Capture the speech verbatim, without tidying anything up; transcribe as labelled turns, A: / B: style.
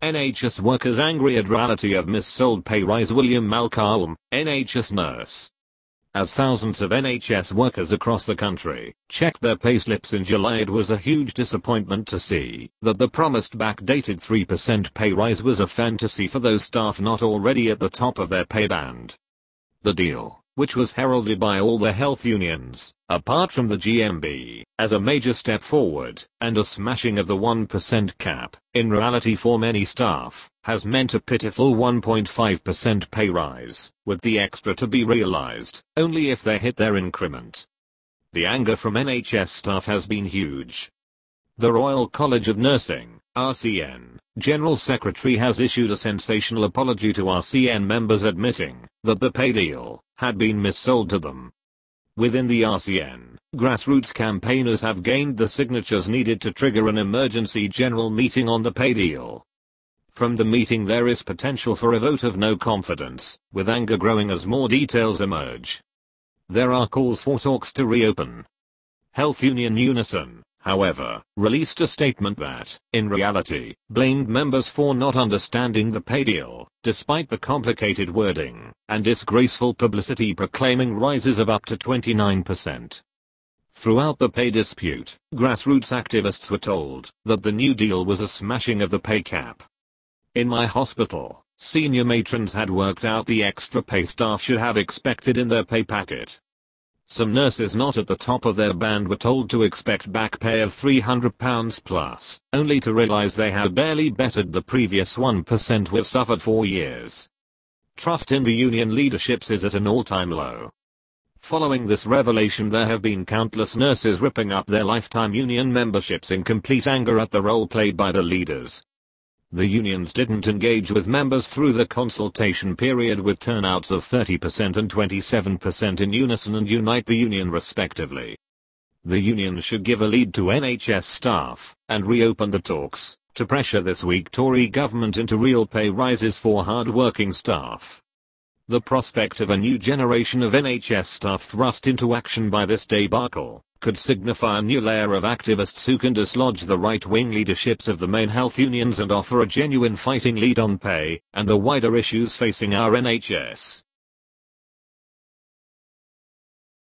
A: N H S workers angry at reality of mis-sold pay rise. William Malcolm, N H S nurse. As thousands of N H S workers across the country checked their payslips in July, it was a huge disappointment to see that the promised backdated three percent pay rise was a fantasy for those staff not already at the top of their pay band. The deal, which was heralded by all the health unions, apart from the G M B, as a major step forward and a smashing of the one percent cap, in reality for many staff, has meant a pitiful one point five percent pay rise, with the extra to be realized only if they hit their increment. The anger from N H S staff has been huge. The Royal College of Nursing, R C N, General Secretary has issued a sensational apology to R C N members, admitting that the pay deal had been missold to them. Within the R C N, grassroots campaigners have gained the signatures needed to trigger an emergency general meeting on the pay deal. From the meeting there is potential for a vote of no confidence, with anger growing as more details emerge. There are calls for talks to reopen. Health union Unison, however, released a statement that, in reality, blamed members for not understanding the pay deal, despite the complicated wording and disgraceful publicity proclaiming rises of up to twenty-nine percent. Throughout the pay dispute, grassroots activists were told that the new deal was a smashing of the pay cap. In my hospital, senior matrons had worked out the extra pay staff should have expected in their pay packet. Some nurses not at the top of their band were told to expect back pay of three hundred pounds plus, only to realize they had barely bettered the previous one percent we've suffered for years. Trust in the union leaderships is at an all-time low. Following this revelation, there have been countless nurses ripping up their lifetime union memberships in complete anger at the role played by the leaders. The unions didn't engage with members through the consultation period, with turnouts of thirty percent and twenty-seven percent in Unison and Unite the Union respectively. The union should give a lead to N H S staff and reopen the talks to pressure this weak Tory government into real pay rises for hard-working staff. The prospect of a new generation of N H S staff thrust into action by this debacle could signify a new layer of activists who can dislodge the right-wing leaderships of the main health unions and offer a genuine fighting lead on pay and the wider issues facing our N H S.